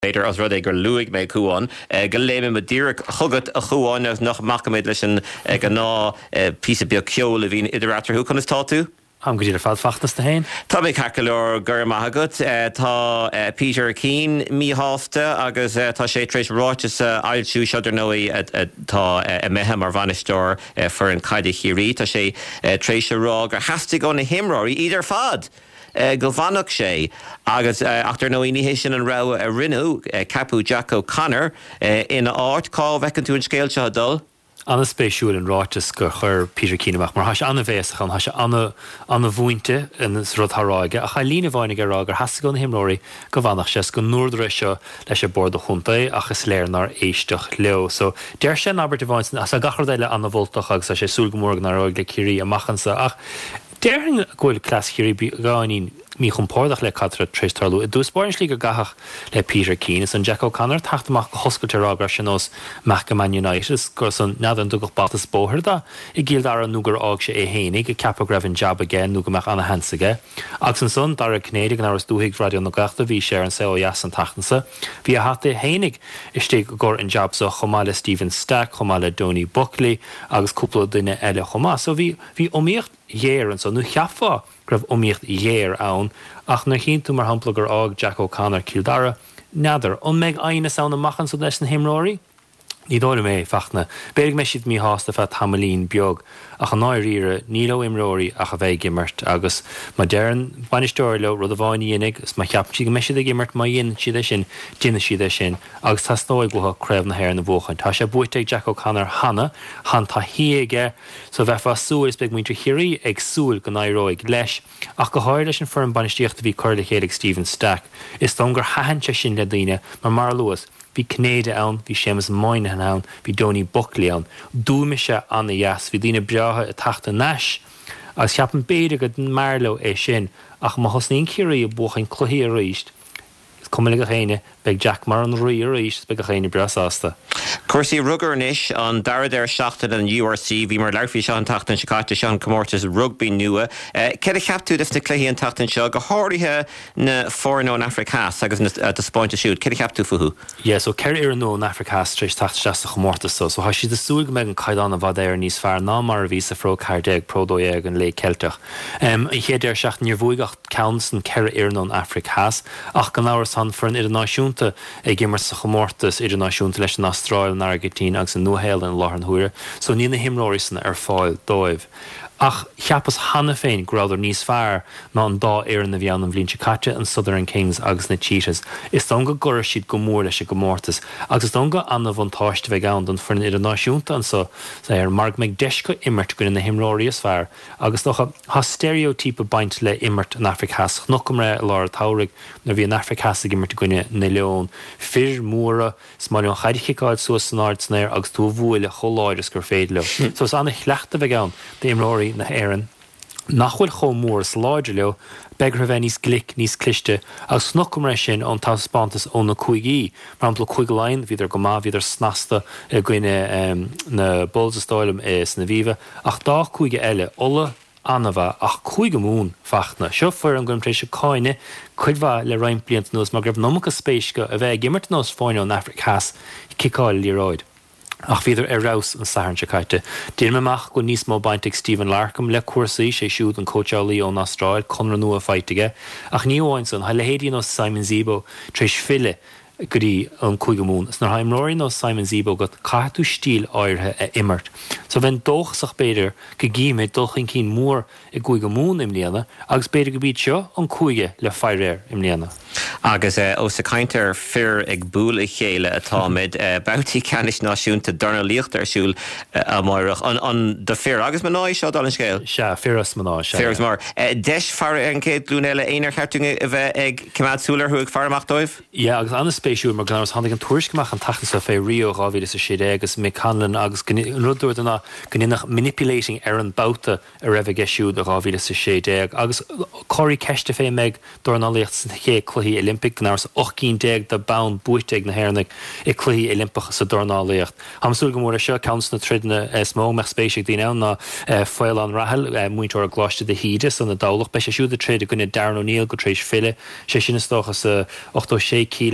Beidir as rud gur luig mé cuaán, go léime me ddíireach chugad a chuáin nach macamid leis an gan ná pí beag ceol a bhín idirátarú chun is tá tú? Am go dtíar fád fachtas na hain. Tá mé cacalir gur maithagad, tá Peter Keane míáasta agus tá sé trééis ráitis ailsú seidir nóí tá methe mar bhanisteir for an caiide chií, tá sé trééis rá gur heasta go na himráí idir fad. Go bhanach sé agus achtar nó iníhé sin an ra a rinú capú Jack O'Connor ina áit cá bhecinn tú an scéilte a dul. Anna spéisiúil an ráitis gur chur Peter Keaneach, mar has anna bhéasachan, has anna bhúinte in rudthráige, a cha lína bhainnig ará gur heasta go na himróí go bhanach sé go nuair seo leis bord a chunta achas léirnar éisteach leo. So deir sin Albert Bhainson as a gachar déile anna bhultach agus a sé súlgamórgan ar le cirí a machansa ach déirhin gohfuil clas chirí gáinín mí chumpárdach le catra trístarlú. I dús báin slí go gachach le Peter Keane is an Jack O'Connor taachtamach hoscailterágar sin os Maccaman United gur san neadan dugach batas bóthirda I gíal dar an nuair ág sé hénig I cepa greibh an jab again nuair goach anna hensaige. Agus an son dar a cnédig an áras dúigh radio na gachta bhí sé an sao jas an tachtansa. Bhí a hata hénig istí gur an jab so chomáile Stephen Stack, chomáile Donny Buckley agus cúpla duine eile chomá. So bhí omíocht dhéir an so nu cheafá gribh omíocht dhéir ann ach na chin tú mar hampla gur ág Jack O'Connor Kildara nádar on méid aine saona machan so leis na himróí. Ní dóla mé fachna. Bérig me siad mí hásta fe tamalín beag ach an náiríre nílo imróí ach a bheith gimmert agus ma dean banisteir le rud a bháin dhénig is ma cheaptí go meisiad a gimmert ma dhéan siad sin dinne siad sin agus tá stóid gotha creibh na hair na bhóchain. Tá sé buiteag Jack O'Connor hanna han tá hiige so bheith fá súil is beag muintre chirí ag súil go náiróig leis ach go háir leis an firm banistíocht a bhí chuirla chéad Stephen Stack is tom gur hahanse sin le daine mar luas. Bhí Cnéide ann, bhí Seamus Moynihan ann, bhí Donny Buckley ann. Dúime se anna jas, bhí dtíine breatha a tachta neis. Agus cheapan béide go den marlo sin, ach má hosnaíon cirí a buchain chluthaí a ríist. Cumla go chéine, beag Jack mar an rí a ríist, beag go chéine breasásta. Cuirsaí rugarnis an daradéir seachtain an URC bhí mar leirfí seo an tachtain Chicago Sean Comórtas rugby nua. Cead a cheaptú de cléí an tachtain seo go háirithe na fórnó an Africás agus na spáinte siúd. Cead a cheaptú fuhu? Yeah, so ceir ar nó an Africás tríéis tachta seasta Comórtas so ha si de súil go meid an caidan a bhd éir níos fearr ná mar a bhí sa fró cairdeag pródóéag an le Celteach. I chéad ar seachtain ar bhuaigach count an ceir ar nó an Africás ach gan áras han for an idirnáisiúnta ag gimmar sa Comórtas idirnáisiúnta leis an Astráil an Argentín agus an nuhéil an láthar an thuaire, so ní na himróirí san ar fáil dóibh. Ach cheapas hanna féin gráidir níos fearr ná an dá éireann na bheann an bhblionn Chicago an Southern Kings agus na Cheetahs. Is don go gura siad go mór leis go Comórtas agus don go anna bhain táiste bheith ann don for an idirnáisiúnta an so ar marg meid deisco immert go na himróirí is fearr agus docha ha stereotípa baint le immert an Africás chnucham ré lár táraigh na bhí an Africás ag immert goine na león fir móra smáil an chaidichiáid suas san áard snéir agus tú bhuaile choláidir gur féad le. So is anna chleachta bheith ann de imróirí na éireann nachhfuil chomh mór sláidir leo begra bheith níos glic níos cliste agus snucham ré sin an tá spántas ón na chuigí mar ampla chuig lein bhíidir go má bhíidir snasta gcuine na bolsastáilm is na bhíomh ach dá chuige eile ola anmha ach chuig mún fachna. Seo fuair an gomtrééis se cáine chuidhha le raim bliant nós mar greibh nócha spéisce a bheith gimmert nós fáinne an Africás cicáil líráid. Ach bhíidir ar rás an saharn se caite. Dír meach go níos mó bainteag Stephen Larkham le cuasaí sé siúd an coachálaí ón Astráil conra nua faitige ach ní óhainson ha le héadíon ó Simon Zebo tréis fille goí an chuige mún. Is nar haimróirí nó Simon Zebo go caitú stíl áirithe a immert. So bhain dóchasach beidir go gíime dulchan cín mór i gcuige mún im líana agus beidir go bíd seo an chuige le feirréir im líana. Agus ó sa caintear fir ag búla chéile atá mid bautí canis náisiúnta darna líocht arsúil a maireach an de fir agus manáid seo dal an scéil? Se firas manáid se. Firas mar. Deis far an céad glúnéile éonar cheartúnga a bheith ag cimad súlar thuag farmach dóibh? Ja, agus anna spéisiú mar gnáras handig an tuairisceach an tachtas a fé Rio ráhíle sa séide agus mé canlan agus rudúir dana gannach manipulating ar an bouta a raibh geisiú a ráhíle sa séide agus choirí ceiste fé meid dorna líocht san ché cluí Olympic náras 8 de bán buiteag na hairnig I cluí Olympiach sa dornálaíocht. Hamsúil go mór seo count na tridna smó meach spéisiach dtíine na foiil an rahel muintear a gláiste de híide san na dálach be sé siúd a tréad a gunne Darren O'Neill go trééis fille sé sin stochas 8 kilo an bout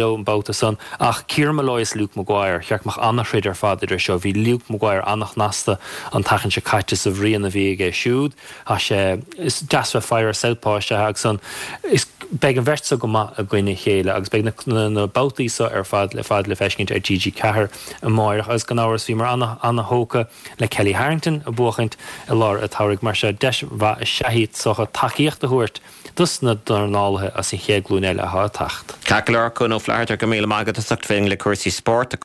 cóta san ach Ciarán Lois Luke Maguire cheach mach annach réidir fad idir seo bhí Luke Maguire annach nasta an tachann se caite sa bhríon a bhí ag siúd a sé is deasfa fear selpáiste ag san is beag an bhirsa go a gcuine chéile agus beag na bautísa ar fad le feiscint ar GG Cahir a máirech agus gan áras bhí mar anna hóca le Kelly Harrington a buchaint i lár a táirigh mar se deis bha seahiad socha takeíocht a thuirt dus na darnálathe as i chéglún eile a tacht. Cacalar chun ó fleirtar go míle mágad a sucht féin le cuasaí sport